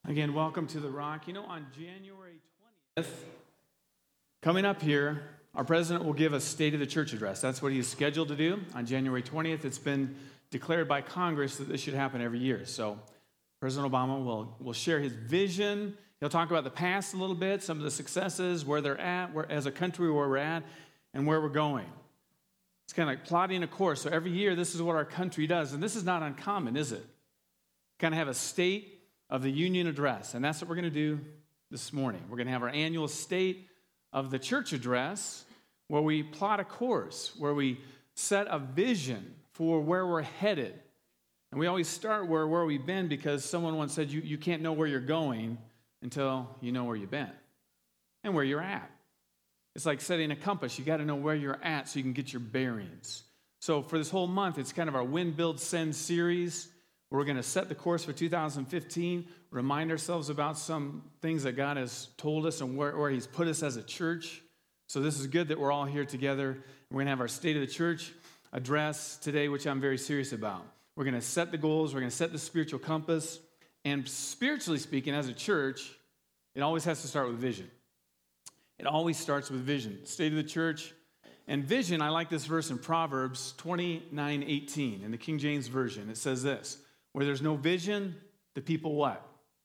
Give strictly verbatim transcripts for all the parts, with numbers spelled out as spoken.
Again, welcome to The Rock. You know, on January twentieth, coming up here, our president will give a State of the Church address. That's what he is scheduled to do on January twentieth. It's been declared by Congress that this should happen every year. So President Obama will, will share his vision. He'll talk about the past a little bit, some of the successes, where they're at, where, as a country, where we're at, and where we're going. It's kind of like plotting a course. So every year, this is what our country does. And this is not uncommon, is it? Kind of have a State of the Union address. And that's what we're going to do this morning. We're going to have our annual State of the Church address where we plot a course, where we set a vision for where we're headed. And we always start where, where we've been because someone once said you, you can't know where you're going until you know where you've been and where you're at. It's like setting a compass. You got to know where you're at so you can get your bearings. So for this whole month, it's kind of our Win, Build, Send series. We're going to set the course for two thousand fifteen, remind ourselves about some things that God has told us and where, where he's put us as a church. So this is good that we're all here together. We're going to have our State of the Church address today, which I'm very serious about. We're going to set the goals. We're going to set the spiritual compass. And spiritually speaking, as a church, it always has to start with vision. It always starts with vision. State of the Church and vision. I like this verse in Proverbs twenty-nine eighteen in the King James Version. It says this: where there's no vision, the people what?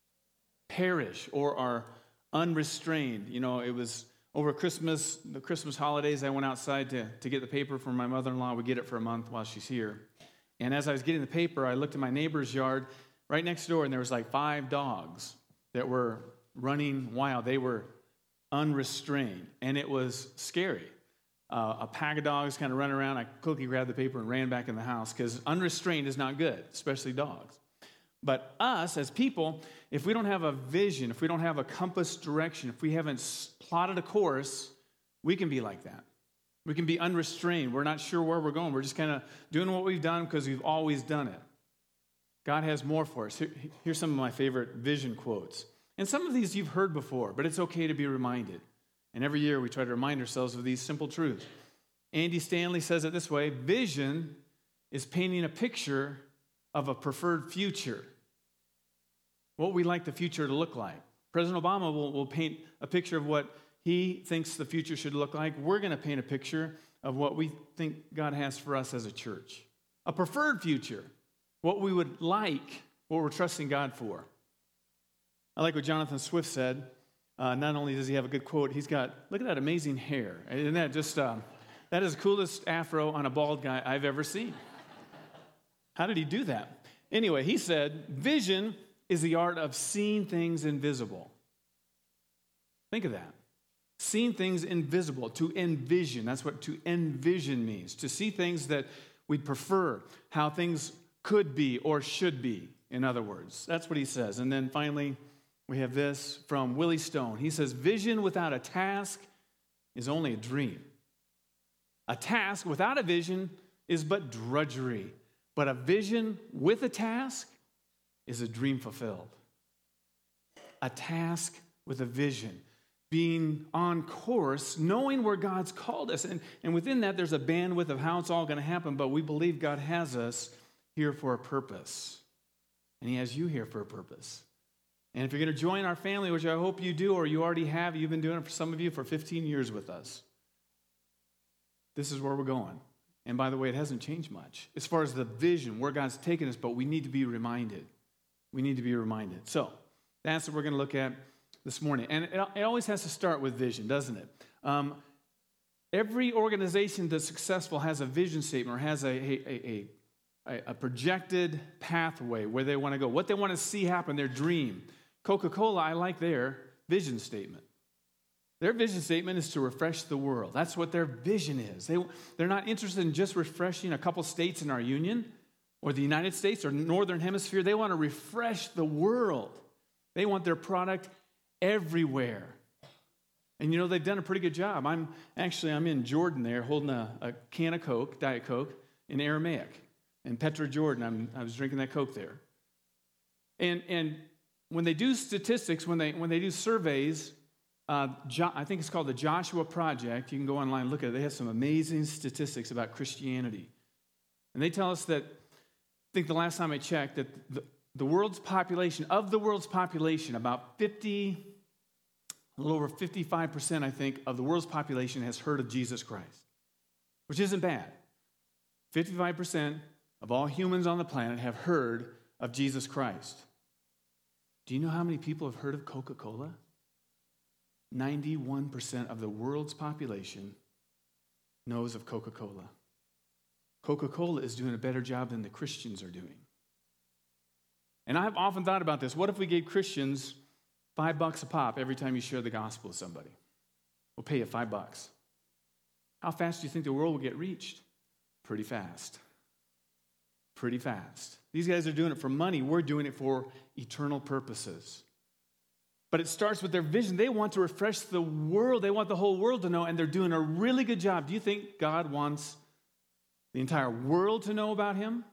Perish or are unrestrained. You know, it was over Christmas, the Christmas holidays, I went outside to, to get the paper from my mother-in-law. We get it for a month while she's here. And as I was getting the paper, I looked at my neighbor's yard right next door, and there was like five dogs that were running wild. They were unrestrained, and it was scary. Uh, a pack of dogs kind of running around. I quickly grabbed the paper and ran back in the house because unrestrained is not good, especially dogs. But us as people, if we don't have a vision, if we don't have a compass direction, if we haven't plotted a course, we can be like that. We can be unrestrained. We're not sure where we're going. We're just kind of doing what we've done because we've always done it. God has more for us. Here, here's some of my favorite vision quotes. And some of these you've heard before, but it's okay to be reminded. And every year we try to remind ourselves of these simple truths. Andy Stanley says it this way: vision is painting a picture of a preferred future. What we like the future to look like. President Obama will, will paint a picture of what he thinks the future should look like. We're going to paint a picture of what we think God has for us as a church. A preferred future. What we would like, what we're trusting God for. I like what Jonathan Swift said. Uh, not only does he have a good quote, he's got, look at that amazing hair. Isn't that just, uh, that is the coolest afro on a bald guy I've ever seen. How did he do that? Anyway, he said, vision is the art of seeing things invisible. Think of that. Seeing things invisible, to envision. That's what to envision means. To see things that we'd prefer, how things could be or should be, in other words. That's what he says. And then finally, we have this from Willie Stone. He says, vision without a task is only a dream. A task without a vision is but drudgery. But a vision with a task is a dream fulfilled. A task with a vision. Being on course, knowing where God's called us. And, and within that, there's a bandwidth of how it's all going to happen. But we believe God has us here for a purpose. And he has you here for a purpose. And if you're going to join our family, which I hope you do, or you already have, you've been doing it for some of you for fifteen years with us, this is where we're going. And by the way, it hasn't changed much as far as the vision, where God's taken us, but we need to be reminded. We need to be reminded. So that's what we're going to look at this morning. And it, it always has to start with vision, doesn't it? Um, every organization that's successful has a vision statement or has a, a, a, a, a projected pathway where they want to go, what they want to see happen, their dream. Coca-Cola, I like their vision statement. Their vision statement is to refresh the world. That's what their vision is. They, they're not interested in just refreshing a couple states in our union or the United States or Northern Hemisphere. They want to refresh the world. They want their product everywhere. And you know, they've done a pretty good job. I'm actually, I'm in Jordan there holding a, a can of Coke, Diet Coke, in Aramaic. In Petra, Jordan, I'm, I was drinking that Coke there. And and when they do statistics, when they when they do surveys, uh, jo- I think it's called the Joshua Project. You can go online and look at it. They have some amazing statistics about Christianity. And they tell us that, I think the last time I checked, that the, the world's population, of the world's population, about fifty, a little over fifty-five percent, I think, of the world's population has heard of Jesus Christ, which isn't bad. fifty-five percent of all humans on the planet have heard of Jesus Christ. Do you know how many people have heard of Coca-Cola? ninety-one percent of the world's population knows of Coca-Cola. Coca-Cola is doing a better job than the Christians are doing. And I've often thought about this. What if we gave Christians five bucks a pop every time you share the gospel with somebody? We'll pay you five bucks. How fast do you think the world will get reached? Pretty fast. Pretty fast. These guys are doing it for money. We're doing it for eternal purposes. But it starts with their vision. They want to refresh the world. They want the whole world to know, and they're doing a really good job. Do you think God wants the entire world to know about him?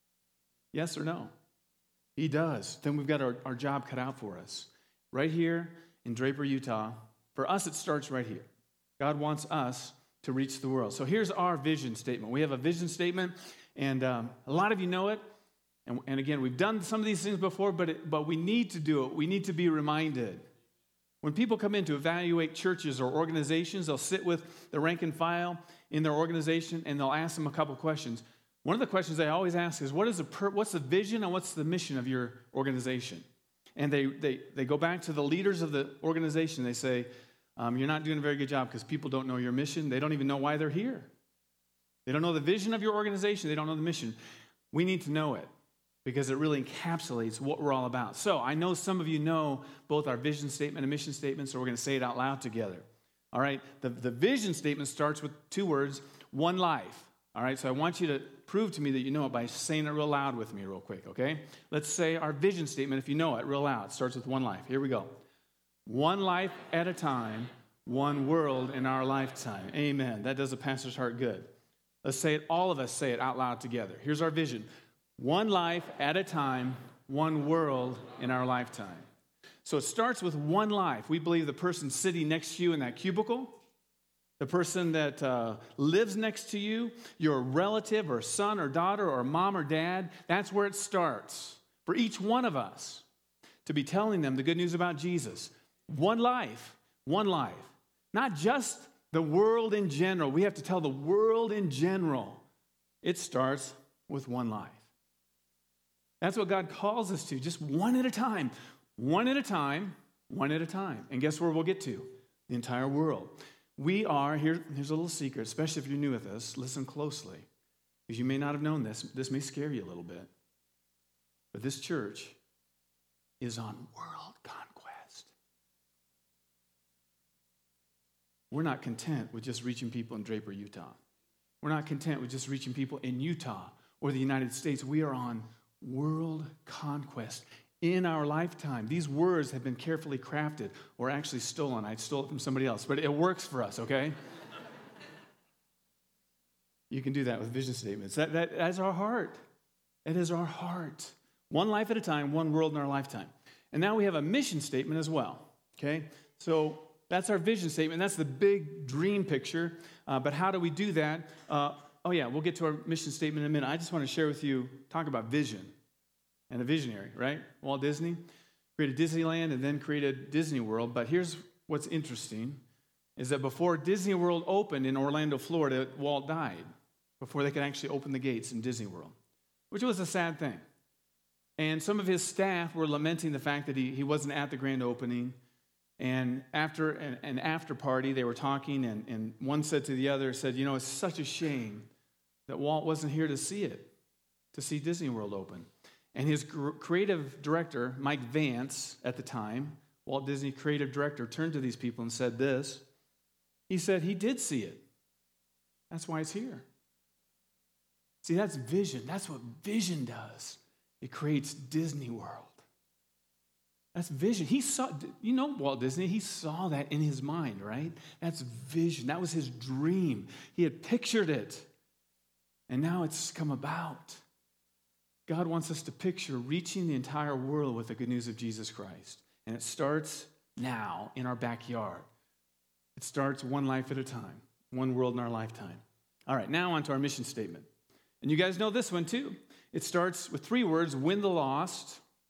Yes or no? He does. Then we've got our, our job cut out for us. Right here in Draper, Utah, for us it starts right here. God wants us to reach the world. So here's our vision statement. We have a vision statement, and um, a lot of you know it. And, and again, we've done some of these things before, but it, but we need to do it. We need to be reminded. When people come in to evaluate churches or organizations, they'll sit with the rank and file in their organization, and they'll ask them a couple questions. One of the questions they always ask is, what is the per- what's the vision and what's the mission of your organization? And they they they go back to the leaders of the organization. They say, um, you're not doing a very good job because people don't know your mission. They don't even know why they're here. They don't know the vision of your organization. They don't know the mission. We need to know it because it really encapsulates what we're all about. So I know some of you know both our vision statement and mission statement, so we're going to say it out loud together. All right, the, the vision statement starts with two words, one life. All right, so I want you to prove to me that you know it by saying it real loud with me real quick, okay? Let's say our vision statement, if you know it, real loud. It starts with one life. Here we go. One life at a time, one world in our lifetime. Amen. That does a pastor's heart good. Let's say it, all of us say it out loud together. Here's our vision. One life at a time, one world in our lifetime. So it starts with one life. We believe the person sitting next to you in that cubicle, the person that uh, lives next to you, your relative or son or daughter or mom or dad, that's where it starts for each one of us to be telling them the good news about Jesus. One life, one life. Not just the world in general. We have to tell the world in general. It starts with one life. That's what God calls us to, just one at a time. One at a time, one at a time. And guess where we'll get to? The entire world. We are, here, here's a little secret, especially if you're new with us, listen closely, because you may not have known this. This may scare you a little bit. But this church is on world conquest. We're not content with just reaching people in Draper, Utah. We're not content with just reaching people in Utah or the United States. We are on world conquest. In our lifetime, these words have been carefully crafted or actually stolen. I stole it from somebody else, but it works for us, okay? You can do that with vision statements. That, that, that's our heart. It is our heart. One life at a time, one world in our lifetime. And now we have a mission statement as well, okay? So that's our vision statement. That's the big dream picture. Uh, but how do we do that? Uh, oh, yeah, we'll get to our mission statement in a minute. I just want to share with you, talk about vision. And a visionary, right? Walt Disney created Disneyland and then created Disney World. But here's what's interesting, is that before Disney World opened in Orlando, Florida, Walt died before they could actually open the gates in Disney World, which was a sad thing. And some of his staff were lamenting the fact that he, he wasn't at the grand opening. And after an, an after party, they were talking, and, and one said to the other, said, you know, it's such a shame that Walt wasn't here to see it, to see Disney World open. And his creative director, Mike Vance, at the time, Walt Disney creative director, turned to these people and said this. He said he did see it. That's why it's here. See, that's vision. That's what vision does. It creates Disney World. That's vision. He saw, you know Walt Disney, he saw that in his mind, right? That's vision. That was his dream. He had pictured it. And now it's come about. God wants us to picture reaching the entire world with the good news of Jesus Christ. And it starts now in our backyard. It starts one life at a time, one world in our lifetime. All right, now on to our mission statement. And you guys know this one too. It starts with three words, win the lost,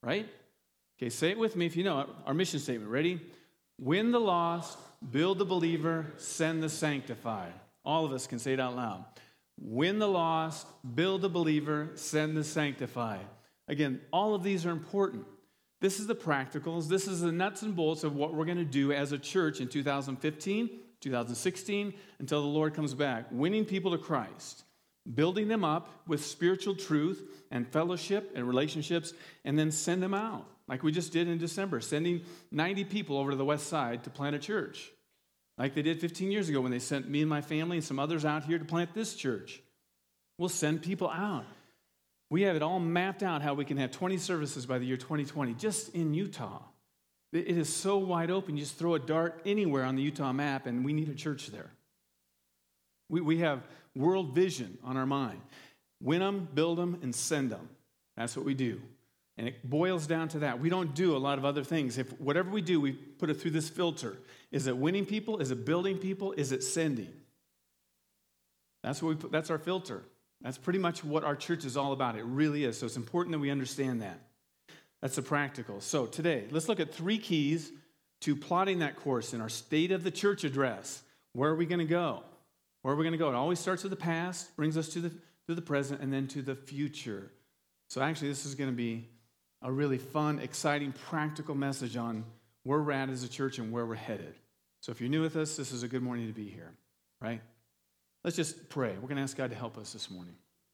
right? Okay, say it with me if you know it. Our mission statement. Ready? Win the lost, build the believer, send the sanctified. All of us can say it out loud. Win the lost, build the believer, send the sanctified. Again, all of these are important. This is the practicals. This is the nuts and bolts of what we're going to do as a church in two thousand fifteen, two thousand sixteen, until the Lord comes back. Winning people to Christ, building them up with spiritual truth and fellowship and relationships, and then send them out, like we just did in December, sending ninety people over to the west side to plant a church, like they did fifteen years ago when they sent me and my family and some others out here to plant this church. We'll send people out. We have it all mapped out how we can have twenty services by the year twenty twenty, just in Utah. It is so wide open. You just throw a dart anywhere on the Utah map, and we need a church there. We, we have world vision on our mind. Win them, build them, and send them. That's what we do. And it boils down to that. We don't do a lot of other things. If whatever we do, we put it through this filter. Is it winning people? Is it building people? Is it sending? That's what we put, that's our filter. That's pretty much what our church is all about. It really is. So it's important that we understand that. That's the practical. So today, let's look at three keys to plotting that course in our State of the Church address. Where are we going to go? Where are we going to go? It always starts with the past, brings us to the, to the present, and then to the future. So actually, this is going to be a really fun, exciting, practical message on where we're at as a church and where we're headed. So if you're new with us, this is a good morning to be here, right? Let's just pray. We're going to ask God to help us this morning.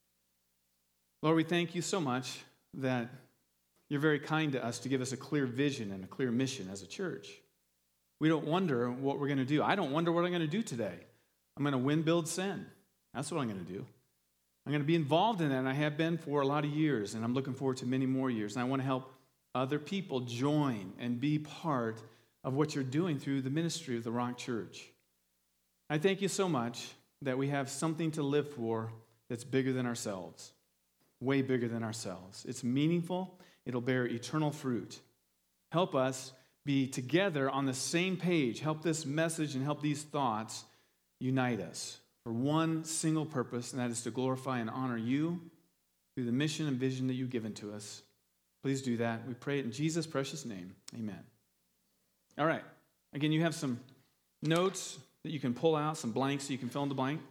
Lord, we thank you so much that you're very kind to us to give us a clear vision and a clear mission as a church. We don't wonder what we're going to do. I don't wonder what I'm going to do today. I'm going to win, build, send. That's what I'm going to do. I'm going to be involved in that, and I have been for a lot of years, and I'm looking forward to many more years. And I want to help other people join and be part of what you're doing through the ministry of the Rock Church. I thank you so much that we have something to live for that's bigger than ourselves, way bigger than ourselves. It's meaningful. It'll bear eternal fruit. Help us be together on the same page. Help this message and help these thoughts unite us for one single purpose, and that is to glorify and honor you through the mission and vision that you've given to us. Please do that. We pray it in Jesus' precious name. Amen. All right. Again, you have some notes that you can pull out, some blanks so you can fill in the blank.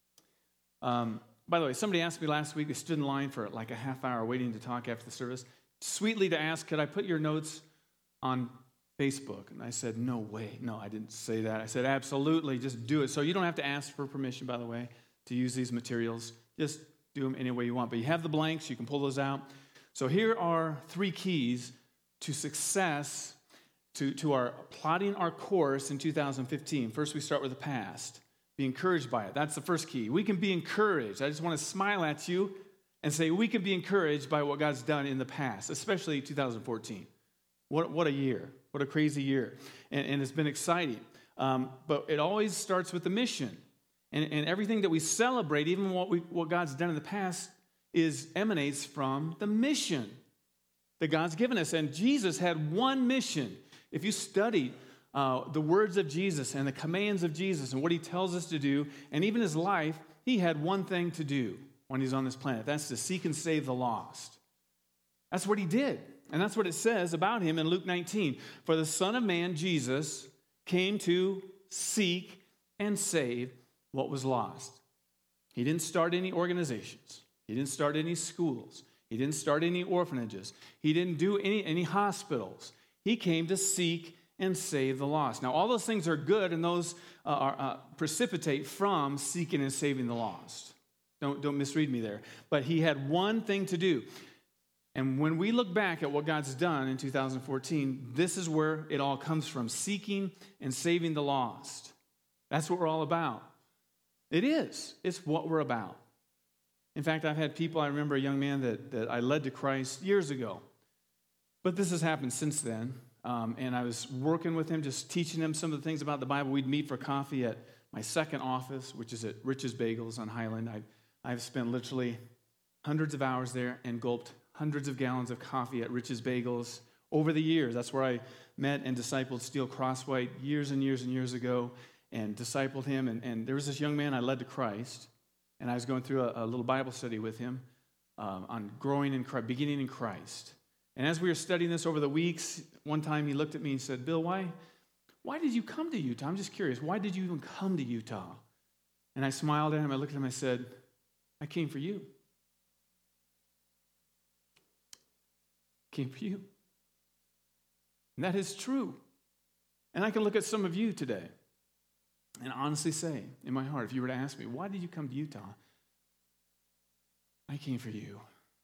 Um, by the way, somebody asked me last week, they stood in line for like a half hour waiting to talk after the service, sweetly to ask, could I put your notes on Facebook? And I said, no way. No, I didn't say that. I said, absolutely, just do it. So you don't have to ask for permission, by the way, to use these materials. Just do them any way you want. But you have the blanks. You can pull those out. So here are three keys to success, to, to our plotting our course in two thousand fifteen. First, we start with the past. Be encouraged by it. That's the first key. We can be encouraged. I just want to smile at you and say we can be encouraged by what God's done in the past, especially two thousand fourteen. What, what a year. What a crazy year. And, and it's been exciting. Um, but it always starts with the mission. And, and everything that we celebrate, even what, we, what God's done in the past, is emanates from the mission that God's given us. And Jesus had one mission. If you study uh, the words of Jesus and the commands of Jesus and what he tells us to do, and even his life, he had one thing to do when he's on this planet. That's to seek and save the lost. That's what he did. And that's what it says about him in Luke nineteen. For the Son of Man, Jesus, came to seek and save what was lost. He didn't start any organizations. He didn't start any schools. He didn't start any orphanages. He didn't do any, any hospitals. He came to seek and save the lost. Now, all those things are good, and those uh, are, uh, precipitate from seeking and saving the lost. Don't, don't misread me there. But he had one thing to do. And when we look back at what God's done in two thousand fourteen, this is where it all comes from, seeking and saving the lost. That's what we're all about. It is. It's what we're about. In fact, I've had people, I remember a young man that, that I led to Christ years ago. But this has happened since then. Um, and I was working with him, just teaching him some of the things about the Bible. We'd meet for coffee at my second office, which is at Rich's Bagels on Highland. I, I've spent literally hundreds of hours there and gulped hundreds of gallons of coffee at Rich's Bagels over the years. That's where I met and discipled Steele Crosswhite years and years and years ago and discipled him. And, and there was this young man I led to Christ, and I was going through a, a little Bible study with him um, on growing in Christ, beginning in Christ. And as we were studying this over the weeks, one time he looked at me and said, Bill, why, why did you come to Utah? I'm just curious. Why did you even come to Utah? And I smiled at him. I looked at him. I said, I came for you. I came for you. And that is true. And I can look at some of you today and honestly say in my heart, if you were to ask me, why did you come to Utah? I came for you.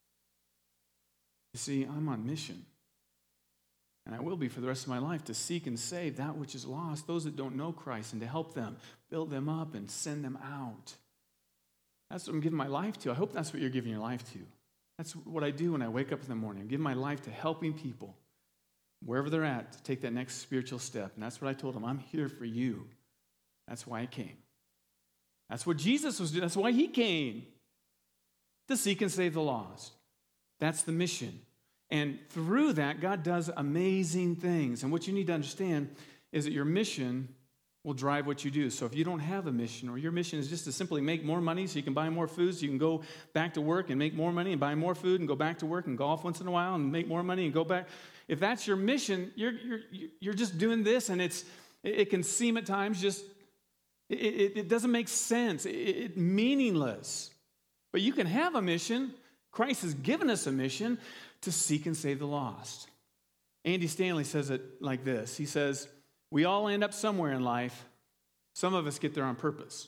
You see, I'm on mission. And I will be for the rest of my life to seek and save that which is lost, those that don't know Christ, and to help them, build them up, and send them out. That's what I'm giving my life to. I hope that's what you're giving your life to. That's what I do when I wake up in the morning. I give my life to helping people, wherever they're at, to take that next spiritual step. And that's what I told them. I'm here for you. That's why I came. That's what Jesus was doing. That's why he came. To seek and save the lost. That's the mission. And through that, God does amazing things. And what you need to understand is that your mission will drive what you do. So if you don't have a mission, or your mission is just to simply make more money so you can buy more food, so you can go back to work and make more money and buy more food and go back to work and golf once in a while and make more money and go back. If that's your mission, you're you're you're just doing this, and it's it can seem at times just it, it, it doesn't make sense. It, it meaningless. But you can have a mission. Christ has given us a mission to seek and save the lost. Andy Stanley says it like this. He says, we all end up somewhere in life. Some of us get there on purpose.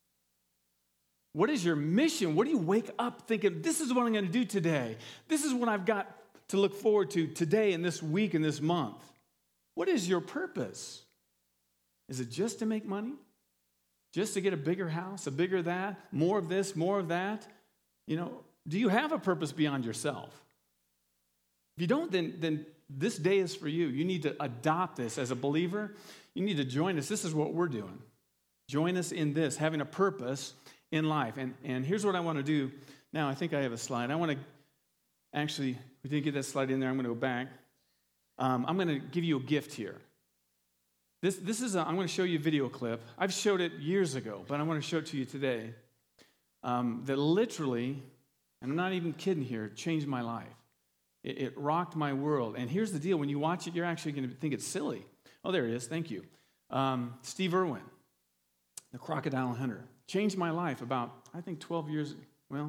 What is your mission? What do you wake up thinking, this is what I'm going to do today? This is what I've got to look forward to today and this week and this month. What is your purpose? Is it just to make money? Just to get a bigger house, a bigger that, more of this, more of that? You know, do you have a purpose beyond yourself? If you don't, then, then this day is for you. You need to adopt this as a believer. You need to join us. This is what we're doing. Join us in this, having a purpose in life. And, and here's what I want to do. Now, I think I have a slide. I want to actually, we didn't get that slide in there. I'm going to go back. Um, I'm going to give you a gift here. This, this is a, I'm going to show you a video clip. I've showed it years ago, but I want to show it to you today. Um, that literally, and I'm not even kidding here, changed my life. It, it rocked my world. And here's the deal. When you watch it, you're actually going to think it's silly. Oh, there it is. Thank you. Um, Steve Irwin, the crocodile hunter. Changed my life about, I think, twelve years, well,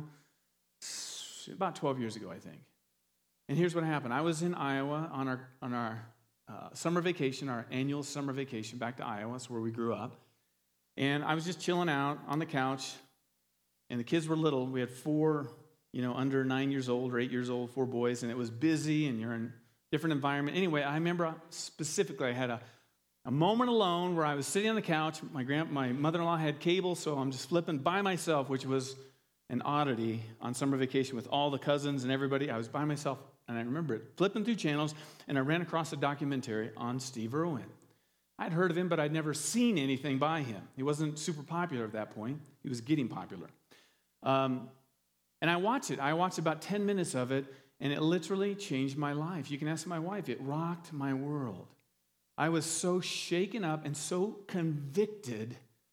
about twelve years ago, I think. And here's what happened. I was in Iowa on our on our uh, summer vacation, our annual summer vacation back to Iowa. That's where we grew up. And I was just chilling out on the couch, and the kids were little. We had four, you know, under nine years old or eight years old, four boys, and it was busy, and you're in a different environment. Anyway, I remember specifically I had a, a moment alone where I was sitting on the couch. My grand, my mother-in-law had cable, so I'm just flipping by myself, which was an oddity on summer vacation with all the cousins and everybody. I was by myself, and I remember it, flipping through channels, and I ran across a documentary on Steve Irwin. I'd heard of him, but I'd never seen anything by him. He wasn't super popular at that point. He was getting popular. Um, and I watched it. I watched about ten minutes of it, and it literally changed my life. You can ask my wife. It rocked my world. I was so shaken up and so convicted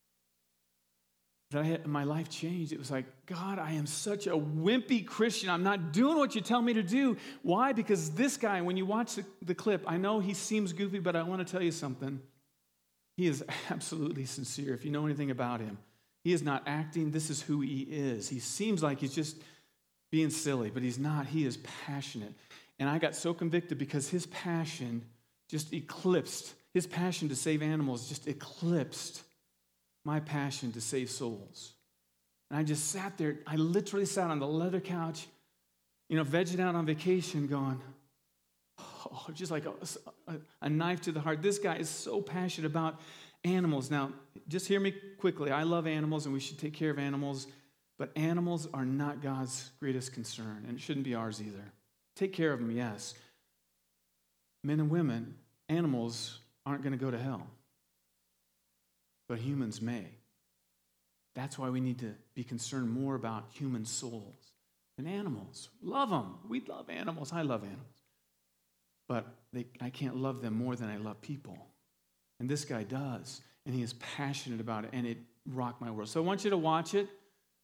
that I had, my life changed. It was like, God, I am such a wimpy Christian. I'm not doing what you tell me to do. Why? Because this guy, when you watch the, the clip, I know he seems goofy, but I want to tell you something. He is absolutely sincere. If you know anything about him, he is not acting. This is who he is. He seems like he's just being silly, but he's not. He is passionate. And I got so convicted because his passion just eclipsed, his passion to save animals just eclipsed my passion to save souls. And I just sat there. I literally sat on the leather couch, you know, vegging out on vacation going, oh, just like a, a, a knife to the heart. This guy is so passionate about animals. Now, just hear me quickly. I love animals, and we should take care of animals, but animals are not God's greatest concern, and it shouldn't be ours either. Take care of them, yes. Men and women, animals aren't going to go to hell, but humans may. That's why we need to be concerned more about human souls than animals. Love them. We love animals. I love animals. But they, I can't love them more than I love people. And this guy does. And he is passionate about it. And it rocked my world. So I want you to watch it.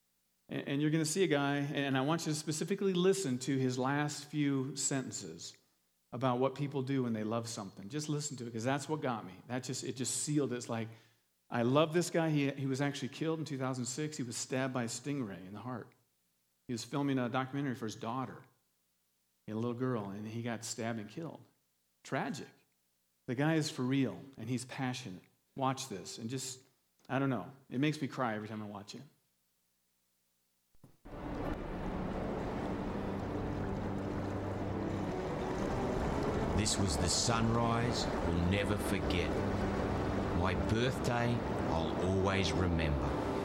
And you're going to see a guy. And I want you to specifically listen to his last few sentences. about what people do when they love something. Just listen to it, because that's what got me. That just it just sealed it. It's like, I love this guy. He, he was actually killed in two thousand six. He was stabbed by a stingray in the heart. He was filming a documentary for his daughter, a little girl, and he got stabbed and killed. Tragic. The guy is for real, and he's passionate. Watch this, and just, I don't know. It makes me cry every time I watch it. This was the sunrise we'll never forget. My birthday I'll always remember.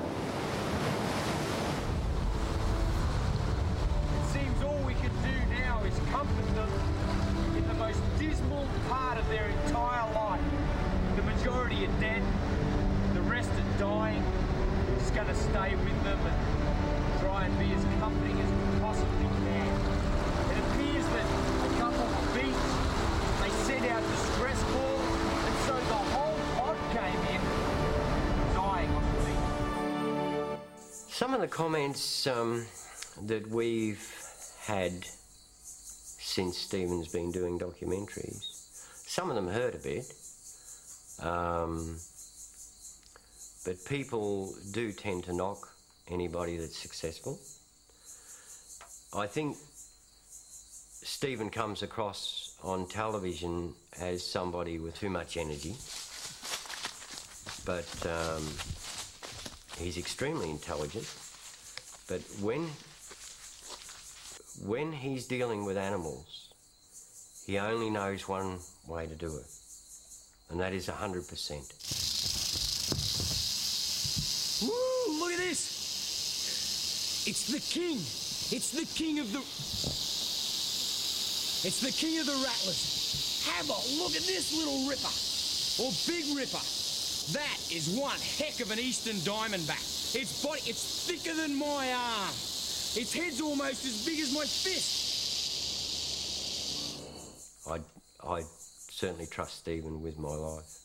It seems all we can do now is comfort them in the most dismal part of their entire life. The majority are dead, the rest are dying. We're just going to stay with them and try and be as comforting as we possibly can. It appears that a couple were beat. They sent out distress call, and so the whole pod came in, dying on the beach. Some of the comments um, that we've had since Stephen's been doing documentaries, some of them hurt a bit, um, but people do tend to knock anybody that's successful. I think Stephen comes across on television as somebody with too much energy, but um, he's extremely intelligent. But when when he's dealing with animals, he only knows one way to do it, and that is one hundred percent. Woo, look at this! It's the king! It's the king of the... It's the king of the rattlers. Have a look at this little ripper, or big ripper. That is one heck of an eastern diamondback. Its body, it's thicker than my arm. Its head's almost as big as my fist. I I certainly trust Stephen with my life.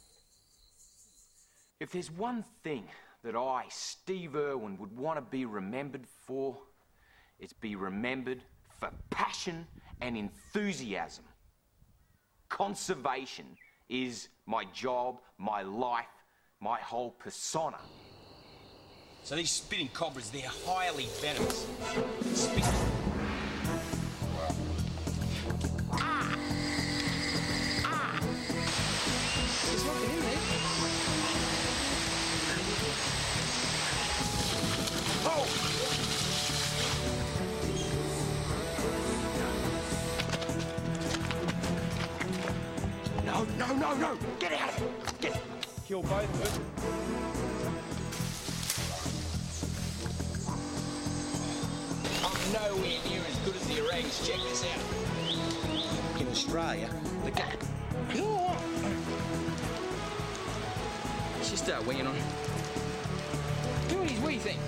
If there's one thing that I, Steve Irwin, would want to be remembered for, it's be remembered for passion and enthusiasm. Conservation is my job, my life, my whole persona. So these spitting cobras, they're highly venomous. Spit. Ah! Ah! There's nothing in there. Oh! No, no, no, no! Get out of it! Get... Kill both of it. I'm nowhere near as good as the orangutans. Check this out. In Australia, the cat. Let's just start weighing on him. Do what his wee thing.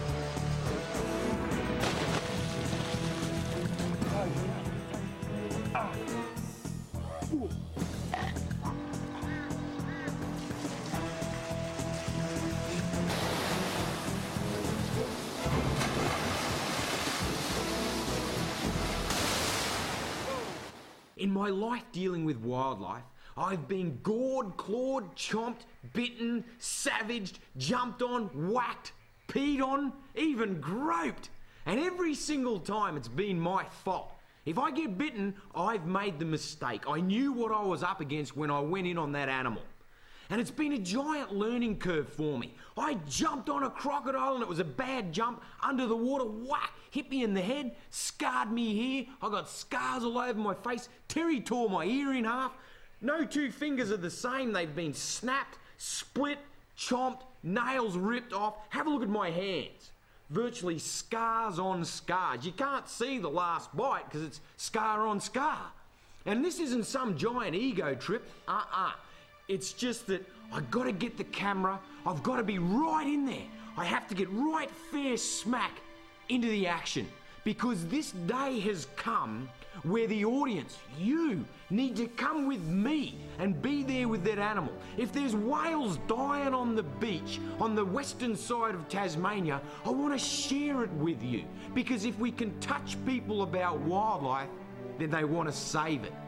In my life dealing with wildlife, I've been gored, clawed, chomped, bitten, savaged, jumped on, whacked, peed on, even groped. And every single time it's been my fault. If I get bitten, I've made the mistake. I knew what I was up against when I went in on that animal. And it's been a giant learning curve for me. I jumped on a crocodile and it was a bad jump. Under the water, whack, hit me in the head, scarred me here. I got scars all over my face. Terry tore my ear in half. No two fingers are the same. They've been snapped, split, chomped, nails ripped off. Have a look at my hands. Virtually scars on scars. You can't see the last bite because it's scar on scar. And this isn't some giant ego trip. Uh-uh. It's just that I got to get the camera. I've got to be right in there. I have to get right fair smack into the action, because this day has come where the audience, you, need to come with me and be there with that animal. If there's whales dying on the beach on the western side of Tasmania, I want to share it with you, because if we can touch people about wildlife, then they want to save it.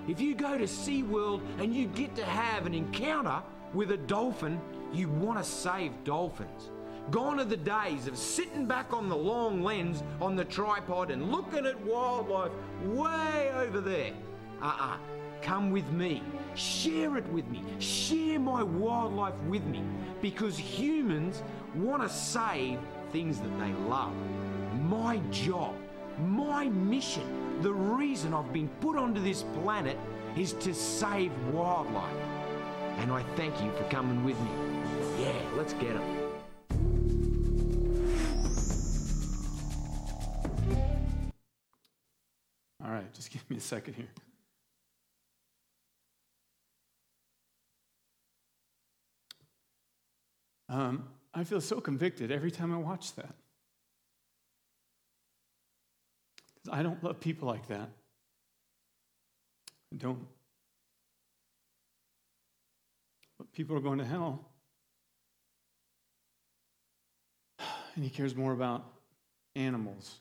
If you go to SeaWorld and you get to have an encounter with a dolphin, you want to save dolphins. Gone are the days of sitting back on the long lens on the tripod and looking at wildlife way over there. Uh-uh. Come with me. Share it with me. Share my wildlife with me. Because humans want to save things that they love. My job, my mission, the reason I've been put onto this planet is to save wildlife. And I thank you for coming with me. Yeah, let's get them. All right, just give me a second here. Um, I feel so convicted every time I watch that. I don't love people like that. I don't. But people are going to hell. And he cares more about animals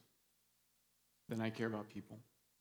than I care about people.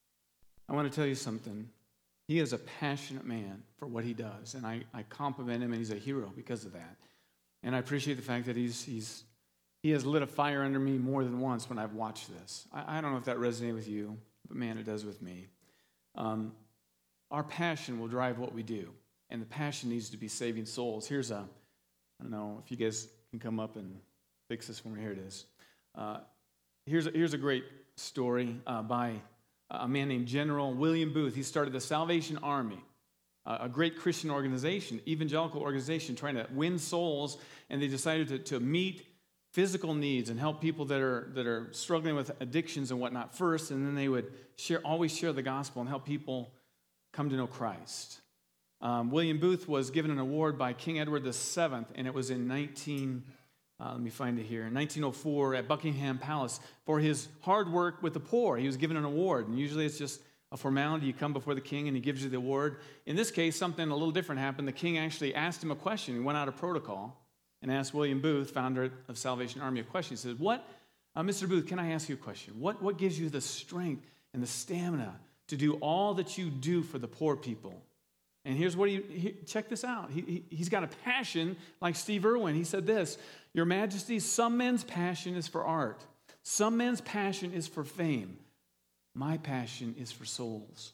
I want to tell you something. He is a passionate man for what he does, and I, I compliment him, and he's a hero because of that. And I appreciate the fact that he's he's he has lit a fire under me more than once when I've watched this. I, I don't know if that resonates with you, but man, it does with me. Um, our passion will drive what we do, and the passion needs to be saving souls. Here's a, I don't know if you guys can come up and fix this for me. Here it is. Uh, here's a, here's a great story uh, by a man named General William Booth. He started the Salvation Army, a great Christian organization, evangelical organization, trying to win souls, and they decided to, to meet physical needs and help people that are that are struggling with addictions and whatnot first, and then they would share always share the gospel and help people come to know Christ. Um, William Booth was given an award by King Edward the Seventh, and it was in nineteen, uh, let me find it here, in nineteen oh four at Buckingham Palace for his hard work with the poor. He was given an award, and usually it's just a formality. You come before the king and he gives you the award. In this case, something a little different happened. The king actually asked him a question. He went out of protocol and asked William Booth, founder of Salvation Army, a question. He said, "What, uh, Mister Booth, can I ask you a question? What, what gives you the strength and the stamina to do all that you do for the poor people?" And here's what he, he check this out. He, he, he's got a passion like Steve Irwin. He said this, "Your Majesty, some men's passion is for art. Some men's passion is for fame. My passion is for souls."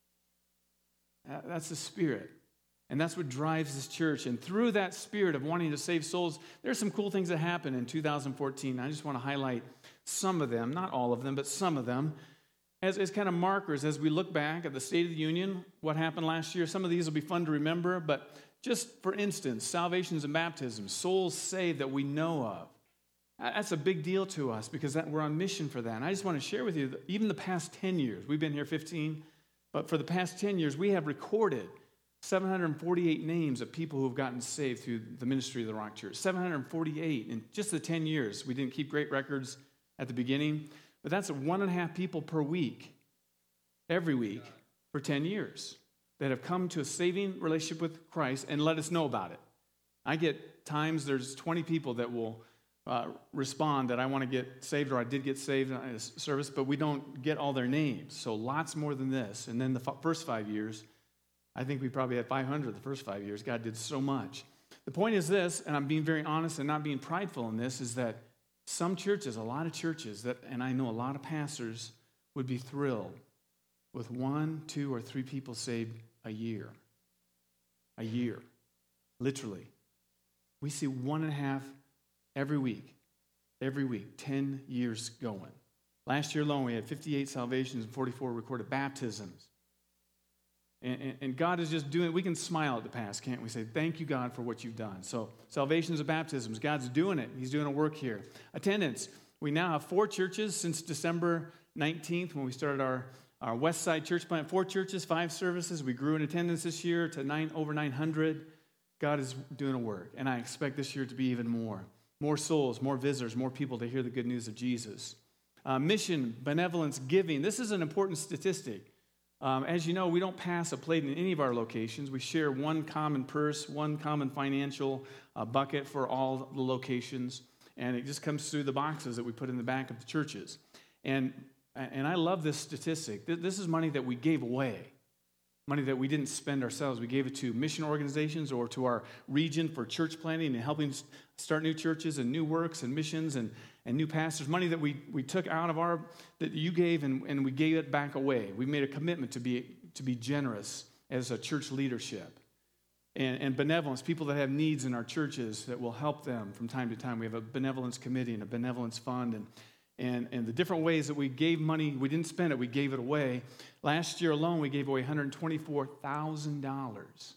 That's the spirit. And that's what drives this church. And through that spirit of wanting to save souls, there's some cool things that happened in two thousand fourteen. I just want to highlight some of them, not all of them, but some of them, as, as kind of markers as we look back at the State of the Union, what happened last year. Some of these will be fun to remember, but just for instance, salvations and baptisms, souls saved that we know of. That's a big deal to us because that, we're on mission for that. And I just want to share with you that even the past ten years, we've been here fifteen, but for the past ten years, we have recorded seven hundred forty-eight names of people who have gotten saved through the ministry of the Rock Church. seven hundred forty-eight in just the ten years. We didn't keep great records at the beginning, but that's one and a half people per week, every week, for ten years that have come to a saving relationship with Christ and let us know about it. I get times there's twenty people that will Uh, respond that I want to get saved or I did get saved in a service, but we don't get all their names. So lots more than this. And then the f- first five years, I think we probably had five hundred the first five years. God did so much. The point is this, and I'm being very honest and not being prideful in this, is that some churches, a lot of churches, that, and I know a lot of pastors would be thrilled with one, two, or three people saved a year. A year. Literally. We see one and a half every week, every week, ten years going. Last year alone, we had fifty-eight salvations and forty-four recorded baptisms. And, and, and God is just doing, we can smile at the past, can't we? Say, thank you, God, for what you've done. So salvations and baptisms, God's doing it. He's doing a work here. Attendance, we now have four churches since December nineteenth when we started our, our West Side Church plant. Four churches, five services. We grew in attendance this year to nine over nine hundred. God is doing a work, and I expect this year to be even more. More souls, more visitors, more people to hear the good news of Jesus. Uh, mission, benevolence, giving. This is an important statistic. Um, as you know, we don't pass a plate in any of our locations. We share one common purse, one common financial uh, bucket for all the locations, and it just comes through the boxes that we put in the back of the churches. And, and I love this statistic. This is money that we gave away. money that we didn't spend ourselves. We gave it to mission organizations or to our region for church planting and helping start new churches and new works and missions and, and new pastors. Money that we, we took out of our, that you gave, and, and we gave it back away. We made a commitment to be to be generous as a church leadership. And, and benevolence, people that have needs in our churches that will help them from time to time. We have a benevolence committee and a benevolence fund, and and, and the different ways that we gave money, we didn't spend it, we gave it away. Last year alone, we gave away one hundred twenty-four thousand dollars,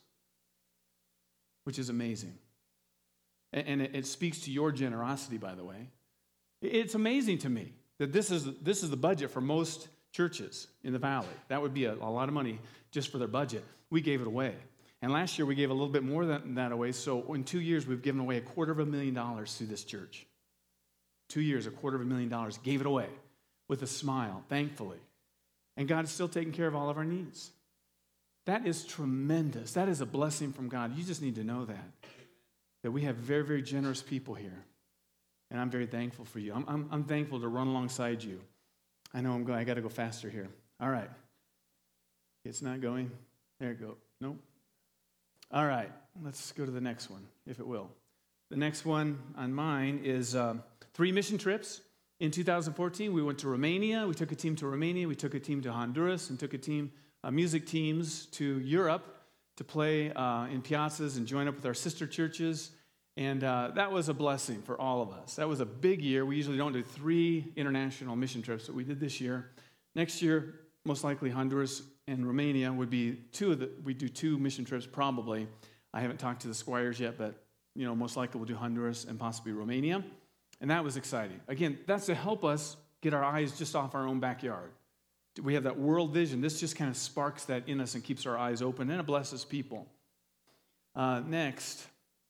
which is amazing. And, and it, it speaks to your generosity, by the way. It's amazing to me that this is this is the budget for most churches in the valley. That would be a, a lot of money just for their budget. We gave it away. And last year, we gave a little bit more than that away. So in two years, we've given away a quarter of a million dollars through this church. Two years, a quarter of a million dollars. Gave it away with a smile, thankfully. And God is still taking care of all of our needs. That is tremendous. That is a blessing from God. You just need to know that. That we have very, very generous people here. And I'm very thankful for you. I'm, I'm, I'm thankful to run alongside you. I know I'm going. I got to go faster here. All right. It's not going. There it goes. Nope. All right, let's go to the next one, if it will. The next one on mine is um, three mission trips. In two thousand fourteen, we went to Romania. We took a team to Romania. We took a team to Honduras and took a team, uh, music teams to Europe to play uh, in piazzas and join up with our sister churches. And uh, that was a blessing for all of us. That was a big year. We usually don't do three international mission trips, but we did this year. Next year, most likely Honduras and Romania would be two of the, we do two mission trips probably. I haven't talked to the squires yet, but you know, most likely we'll do Honduras and possibly Romania. And that was exciting. Again, that's to help us get our eyes just off our own backyard. We have that world vision. This just kind of sparks that in us and keeps our eyes open, and it blesses people. Uh, next,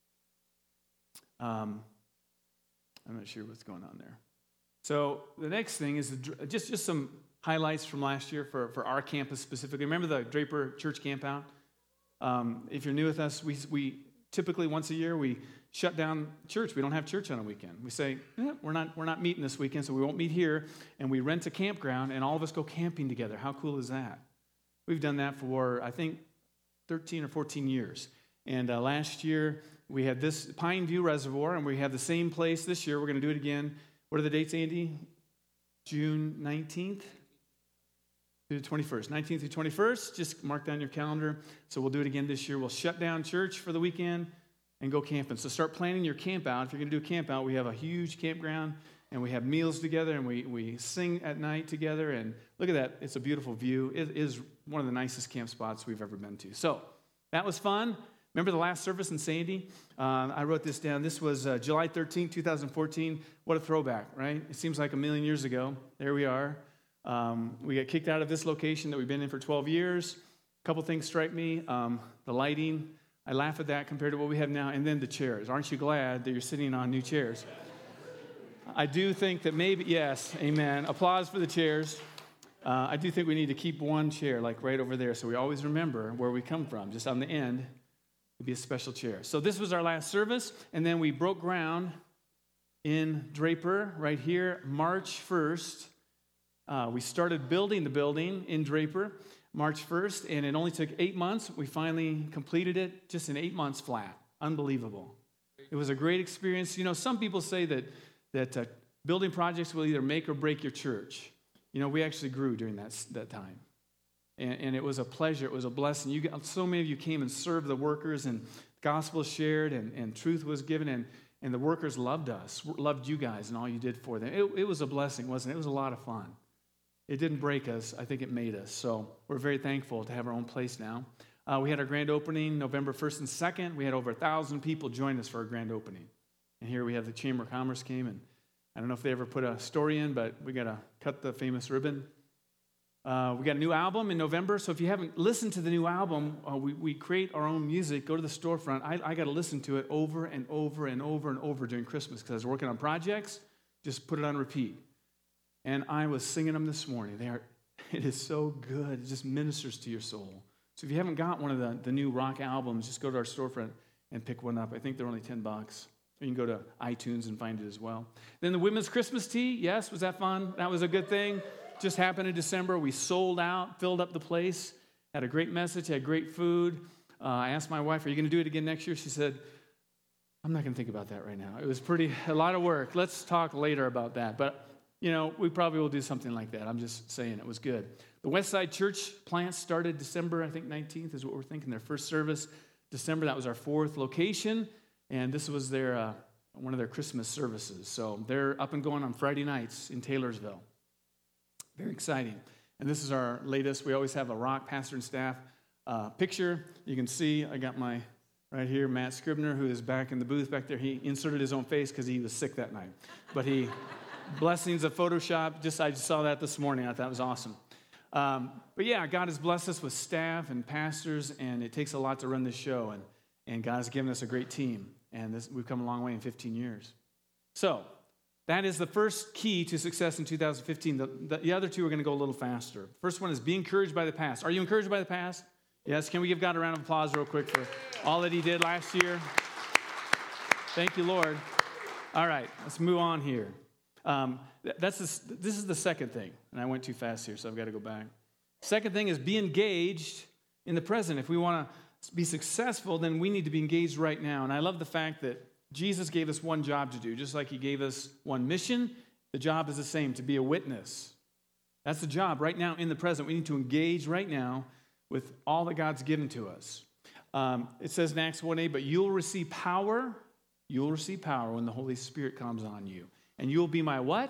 um, I'm not sure what's going on there. So the next thing is the, just, just some highlights from last year for, for our campus specifically. Remember the Draper Church Campout? Um, if you're new with us, we, we typically once a year we shut down church. We don't have church on a weekend. We say, eh, we're not we're not meeting this weekend, so we won't meet here. And we rent a campground, and all of us go camping together. How cool is that? We've done that for, I think, thirteen or fourteen years. And uh, last year, we had this Pine View Reservoir, and we have the same place this year. We're going to do it again. What are the dates, Andy? June nineteenth? Through the twenty-first, nineteenth through twenty-first, just mark down your calendar. So we'll do it again this year. We'll shut down church for the weekend and go camping. So start planning your camp out. If you're going to do a camp out, we have a huge campground, and we have meals together, and we, we sing at night together. And look at that. It's a beautiful view. It is one of the nicest camp spots we've ever been to. So that was fun. Remember the last service in Sandy? Uh, I wrote this down. This was uh, July thirteenth, twenty fourteen. What a throwback, right? It seems like a million years ago. There we are. Um, we got kicked out of this location that we've been in for twelve years. A couple things strike me. Um, the lighting, I laugh at that compared to what we have now. And then the chairs. Aren't you glad that you're sitting on new chairs? I do think that maybe, yes, amen. Applause for the chairs. Uh, I do think we need to keep one chair like right over there so we always remember where we come from. Just on the end, it'd be a special chair. So this was our last service, and then we broke ground in Draper right here, March first. Uh, we started building the building in Draper March first, and it only took eight months. We finally completed it just in eight months flat. Unbelievable. It was a great experience. You know, some people say that, that uh, building projects will either make or break your church. You know, we actually grew during that, that time. And, and it was a pleasure. It was a blessing. You got, so many of you came and served the workers, and the gospel shared, and, and truth was given, and, and the workers loved us, loved you guys, and all you did for them. It, it was a blessing, wasn't it? It was a lot of fun. It didn't break us. I think it made us. So we're very thankful to have our own place now. Uh, we had our grand opening November first and second. We had over one thousand people join us for our grand opening. And here we have the Chamber of Commerce came, and I don't know if they ever put a story in, but we got to cut the famous ribbon. Uh, we got a new album in November, so if you haven't listened to the new album, uh, we, we create our own music. Go to the storefront. I, I got to listen to it over and over and over and over during Christmas because I was working on projects. Just put it on repeat. And I was singing them this morning. They are, it is so good. It just ministers to your soul. So if you haven't got one of the, the new rock albums, just go to our storefront and pick one up. I think they're only ten bucks. Or you can go to iTunes and find it as well. Then the women's Christmas tea. Yes, was that fun? That was a good thing. Just happened in December. We sold out, filled up the place. Had a great message, had great food. Uh, I asked my wife, are you going to do it again next year? She said, I'm not going to think about that right now. It was pretty, a lot of work. Let's talk later about that. But, you know, we probably will do something like that. I'm just saying it was good. The Westside Church plant started December, I think, nineteenth is what we're thinking. Their first service, December. That was our fourth location. And this was their uh, one of their Christmas services. So they're up and going on Friday nights in Taylorsville. Very exciting. And this is our latest. We always have a Rock pastor and staff uh, picture. You can see I got my, right here, Matt Scribner, who is back in the booth back there. He inserted his own face because he was sick that night. But he, blessings of Photoshop, just I just saw that this morning. I thought it was awesome. Um, but yeah, God has blessed us with staff and pastors, and it takes a lot to run this show. And, and God has given us a great team. And this, we've come a long way in fifteen years. So that is the first key to success in two thousand fifteen. The, the, the other two are going to go a little faster. First one is be encouraged by the past. Are you encouraged by the past? Yes. Can we give God a round of applause real quick for all that he did last year? Thank you, Lord. All right, let's move on here. Um, that's the, this is the second thing. And I went too fast here, so I've got to go back. Second thing is be engaged in the present. If we want to be successful, then we need to be engaged right now. And I love the fact that Jesus gave us one job to do. Just like he gave us one mission, the job is the same, to be a witness. That's the job right now in the present. We need to engage right now with all that God's given to us. Um, it says in Acts one eight, but you'll receive power, you'll receive power when the Holy Spirit comes on you. And you'll be my what?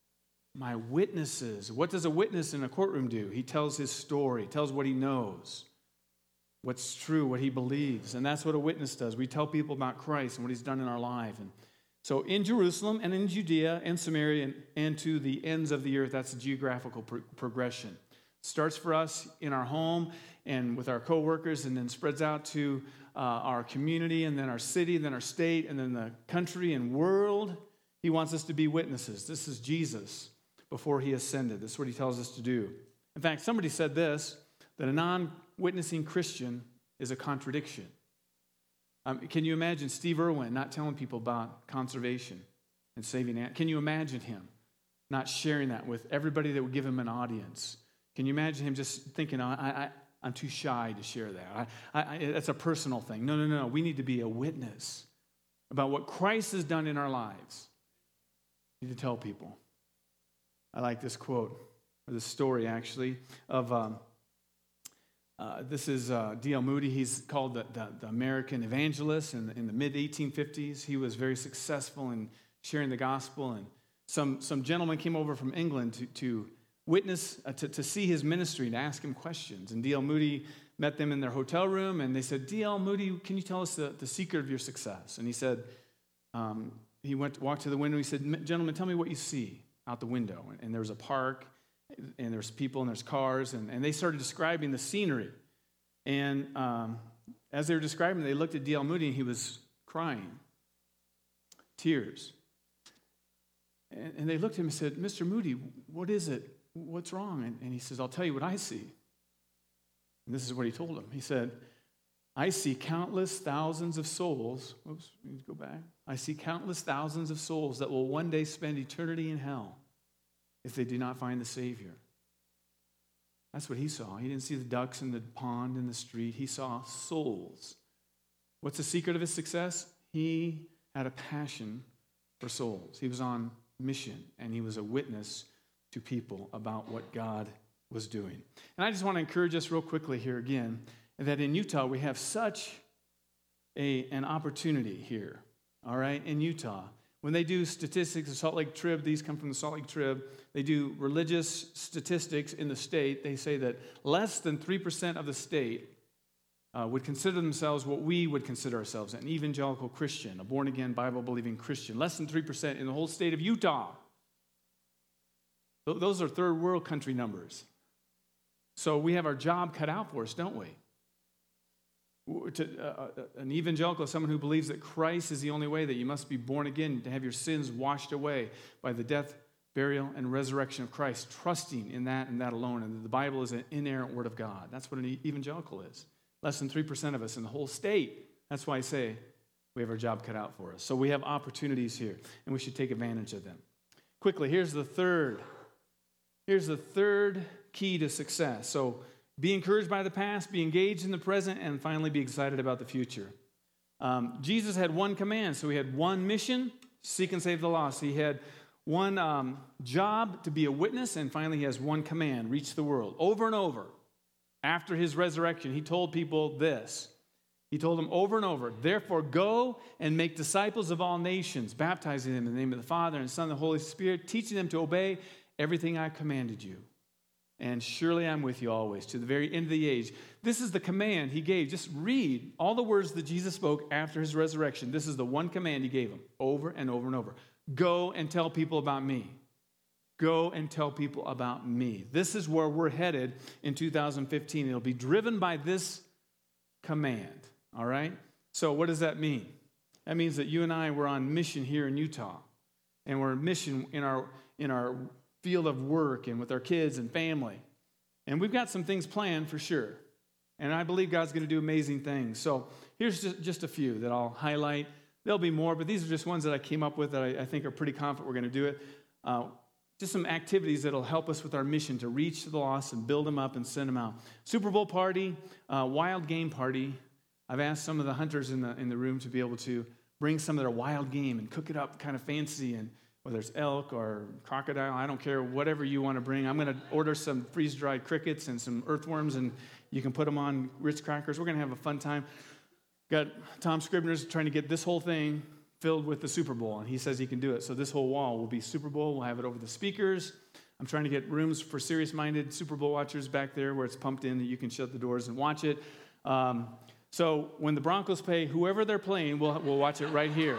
My witnesses. What does a witness in a courtroom do? He tells his story, tells what he knows, what's true, what he believes. And that's what a witness does. We tell people about Christ and what he's done in our life. And so in Jerusalem and in Judea and Samaria and, and to the ends of the earth, that's a geographical pro- progression. It starts for us in our home and with our coworkers, and then spreads out to uh, our community, and then our city, and then our state, and then the country and world. He wants us to be witnesses. This is Jesus before he ascended. This is what he tells us to do. In fact, somebody said this, that a non-witnessing Christian is a contradiction. Um, can you imagine Steve Irwin not telling people about conservation and saving animals? Can you imagine him not sharing that with everybody that would give him an audience? Can you imagine him just thinking, I, I, I'm too shy to share that. I, I, that's a personal thing. No, no, no. We need to be a witness about what Christ has done in our lives. We need to tell people. I like this quote, or this story actually, of... Um, Uh, this is uh, D L Moody. He's called the, the, the American evangelist in the, in the mid eighteen fifties. He was very successful in sharing the gospel. And some, some gentleman came over from England to, to witness, uh, to, to see his ministry and ask him questions. And D L Moody met them in their hotel room, and they said, D L Moody, can you tell us the, the secret of your success? And he said, um, he went walked to the window. He said, gentlemen, tell me what you see out the window. And, and there was a park, and there's people and there's cars, and, and they started describing the scenery. And um, as they were describing, they looked at D L Moody, and he was crying, tears. And, and they looked at him and said, Mister Moody, what is it? What's wrong? And, and he says, I'll tell you what I see. And this is what he told them. He said, I see countless thousands of souls. Oops, we need to go back. I see countless thousands of souls that will one day spend eternity in hell if they do not find the Savior. That's what he saw. He didn't see the ducks in the pond in the street. He saw souls. What's the secret of his success? He had a passion for souls. He was on mission, and he was a witness to people about what God was doing. And I just want to encourage us real quickly here again, that in Utah we have such a, an opportunity here, all right, in Utah. When they do statistics, the Salt Lake Trib, these come from the Salt Lake Trib, they do religious statistics in the state. They say that less than three percent of the state uh, would consider themselves what we would consider ourselves, an evangelical Christian, a born-again, Bible-believing Christian. Less than three percent in the whole state of Utah. Those are third world country numbers. So we have our job cut out for us, don't we? To, uh, an evangelical is someone who believes that Christ is the only way, that you must be born again to have your sins washed away by the death, burial, and resurrection of Christ, trusting in that and that alone, and that the Bible is an inerrant word of God. That's what an evangelical is. Less than three percent of us in the whole state. That's why I say we have our job cut out for us. So we have opportunities here, and we should take advantage of them. Quickly, here's the third. Here's the third key to success. So be encouraged by the past, be engaged in the present, and finally be excited about the future. Um, Jesus had one command, so he had one mission, seek and save the lost. He had one um, job to be a witness, and finally he has one command, reach the world. Over and over, after his resurrection, he told people this. He told them over and over, therefore go and make disciples of all nations, baptizing them in the name of the Father and the Son and the Holy Spirit, teaching them to obey everything I commanded you. And surely I'm with you always, to the very end of the age. This is the command he gave. Just read all the words that Jesus spoke after his resurrection. This is the one command he gave them over and over and over. Go and tell people about me. Go and tell people about me. This is where we're headed in two thousand fifteen. It'll be driven by this command, all right? So what does that mean? That means that you and I were on mission here in Utah, and we're on mission in our in our field of work and with our kids and family. And we've got some things planned for sure. And I believe God's going to do amazing things. So here's just, just a few that I'll highlight. There'll be more, but these are just ones that I came up with that I, I think are pretty confident we're going to do it. Uh, just some activities that'll help us with our mission to reach the lost and build them up and send them out. Super Bowl party, uh, wild game party. I've asked some of the hunters in the in the room to be able to bring some of their wild game and cook it up kind of fancy, and whether it's elk or crocodile, I don't care, whatever you want to bring. I'm going to order some freeze-dried crickets and some earthworms, and you can put them on Ritz crackers. We're going to have a fun time. Got Tom Scribner's trying to get this whole thing filled with the Super Bowl, and he says he can do it. So this whole wall will be Super Bowl. We'll have it over the speakers. I'm trying to get rooms for serious-minded Super Bowl watchers back there where it's pumped in that you can shut the doors and watch it. Um, so when the Broncos play, whoever they're playing, we'll, we'll watch it right here.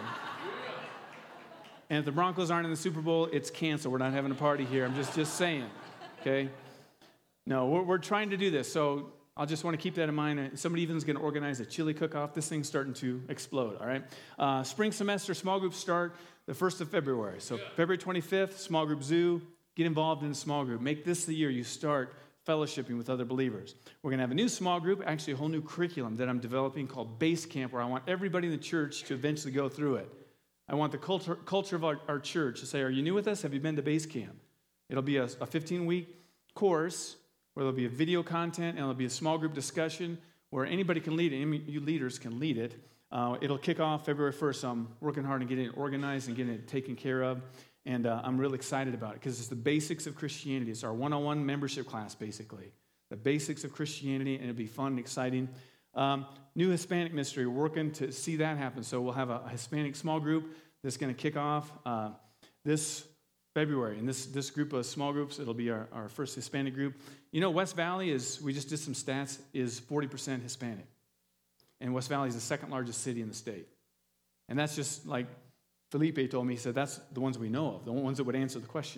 And if the Broncos aren't in the Super Bowl, it's canceled. We're not having a party here. I'm just, just saying, okay? No, we're, we're trying to do this. So I'll just want to keep that in mind. Somebody even is going to organize a chili cook-off. This thing's starting to explode, all right? Uh, spring semester small groups start the first of February. So February twenty-fifth, small group zoo. Get involved in a small group. Make this the year you start fellowshipping with other believers. We're going to have a new small group, actually a whole new curriculum that I'm developing called Base Camp, where I want everybody in the church to eventually go through it. I want the culture, culture of our, our church to say, are you new with us? Have you been to Base Camp? It'll be a, a fifteen-week course where there'll be a video content and there'll be a small group discussion where anybody can lead it. Any you leaders can lead it. Uh, it'll kick off February first. So I'm working hard on getting it organized and getting it taken care of. And uh, I'm really excited about it because it's the basics of Christianity. It's our one-on-one membership class, basically. The basics of Christianity, and it'll be fun and exciting. Um, new Hispanic ministry, we're working to see that happen. So we'll have a, a Hispanic small group that's going to kick off uh, this February. And this, this group of small groups, it'll be our, our first Hispanic group. You know, West Valley is, we just did some stats, is forty percent Hispanic. And West Valley is the second largest city in the state. And that's just like Felipe told me, he said, that's the ones we know of, the ones that would answer the question.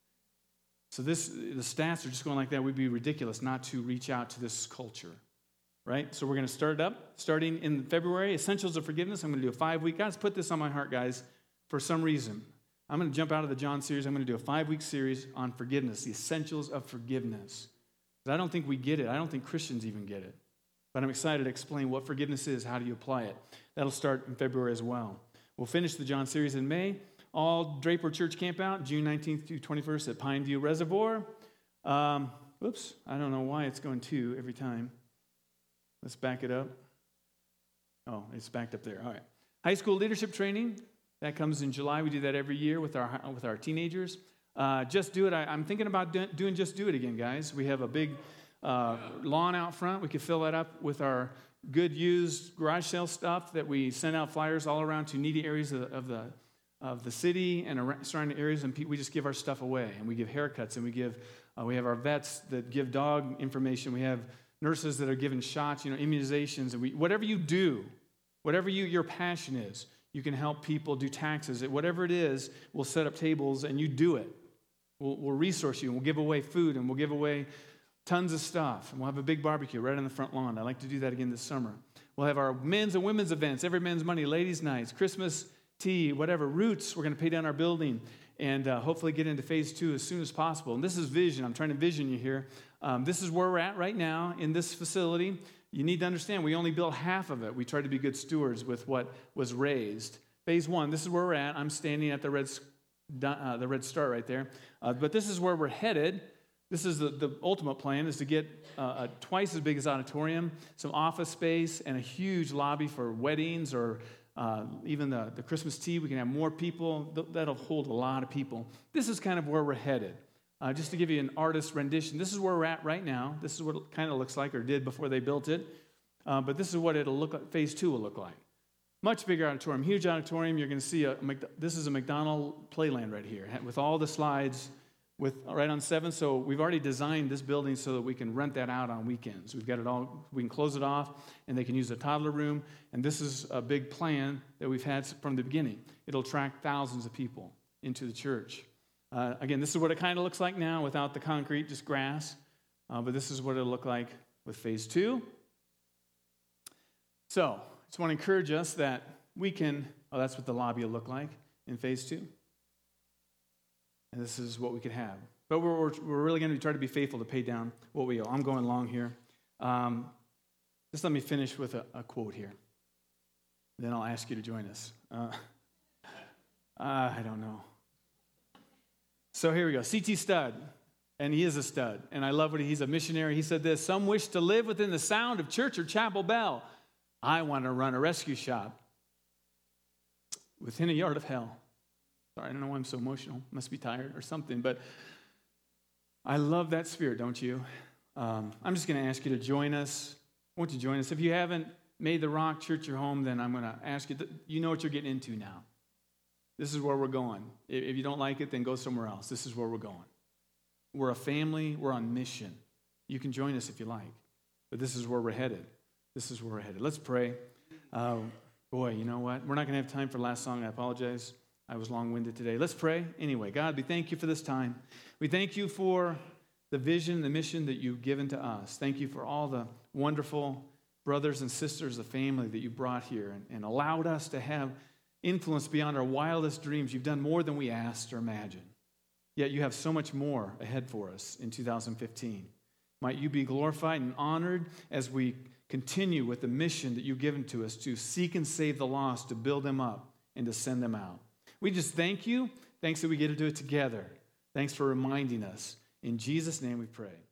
So this, the stats are just going like that. We'd be ridiculous not to reach out to this culture. Right? So we're going to start it up, starting in February, Essentials of Forgiveness. I'm going to do a five-week. God's put this on my heart, guys, for some reason. I'm going to jump out of the John series. I'm going to do a five-week series on forgiveness, the essentials of forgiveness. Because I don't think we get it. I don't think Christians even get it. But I'm excited to explain what forgiveness is, how do you apply it. That'll start in February as well. We'll finish the John series in May. All Draper Church Camp Out, June nineteenth through twenty-first at Pineview Reservoir. Um, whoops, I don't know why it's going to every time. Let's back it up. Oh, it's backed up there. All right. High school leadership training. That comes in July. We do that every year with our with our teenagers. Uh, Just Do It. I, I'm thinking about do, doing Just Do It again, guys. We have a big uh, lawn out front. We could fill that up with our good used garage sale stuff that we send out flyers all around to needy areas of, of the of the city and around, surrounding areas, and we just give our stuff away. And we give haircuts, and we give uh, we have our vets that give dog information. We have nurses that are giving shots, you know, immunizations, and we, whatever you do, whatever you, your passion is, you can help people do taxes. Whatever it is, we'll set up tables, and you do it. We'll, we'll resource you, and we'll give away food, and we'll give away tons of stuff, and we'll have a big barbecue right on the front lawn. I'd like to do that again this summer. We'll have our men's and women's events, every men's money, ladies' nights, Christmas tea, whatever, Roots. We're going to pay down our building and uh, hopefully get into phase two as soon as possible. And this is vision. I'm trying to vision you here. Um, this is where we're at right now in this facility. You need to understand we only built half of it. We tried to be good stewards with what was raised. Phase one, this is where we're at. I'm standing at the red, uh, the red star right there. Uh, but this is where we're headed. This is the, the ultimate plan, is to get uh, a twice as big as auditorium, some office space, and a huge lobby for weddings or uh, even the, the Christmas tea. We can have more people. That'll hold a lot of people. This is kind of where we're headed. Uh, just to give you an artist's rendition, this is where we're at right now. This is what it kind of looks like, or did before they built it. Uh, but this is what it'll look like, phase two will look like. Much bigger auditorium, huge auditorium. You're going to see, a, this is a McDonald Playland right here, with all the slides, with right on seven. So we've already designed this building so that we can rent that out on weekends. We've got it all, we can close it off, and they can use the toddler room. And this is a big plan that we've had from the beginning. It'll attract thousands of people into the church. Uh, again, this is what it kind of looks like now without the concrete, just grass. Uh, but this is what it'll look like with phase two. So I just want to encourage us that we can, oh, that's what the lobby will look like in phase two. And this is what we could have. But we're, we're, we're really going to try to be faithful to pay down what we owe. I'm going long here. Um, just let me finish with a, a quote here. Then I'll ask you to join us. Uh, uh, I don't know. So here we go. C T Studd, and he is a stud, and I love what he, he's a missionary. He said this: some wish to live within the sound of church or chapel bell. I want to run a rescue shop within a yard of hell. Sorry, I don't know why I'm so emotional. Must be tired or something, but I love that spirit, don't you? Um, I'm just going to ask you to join us. Won't you join us? If you haven't made the Rock Church your home, then I'm going to ask you, to, you know what you're getting into now. This is where we're going. If you don't like it, then go somewhere else. This is where we're going. We're a family. We're on mission. You can join us if you like. But this is where we're headed. This is where we're headed. Let's pray. Uh, boy, you know what? We're not going to have time for the last song. I apologize. I was long-winded today. Let's pray. Anyway, God, we thank you for this time. We thank you for the vision, the mission that you've given to us. Thank you for all the wonderful brothers and sisters, the family that you brought here and, and allowed us to have influence beyond our wildest dreams. You've done more than we asked or imagined. Yet you have so much more ahead for us in two thousand fifteen. Might you be glorified and honored as we continue with the mission that you've given to us to seek and save the lost, to build them up, and to send them out. We just thank you. Thanks that we get to do it together. Thanks for reminding us. In Jesus' name we pray.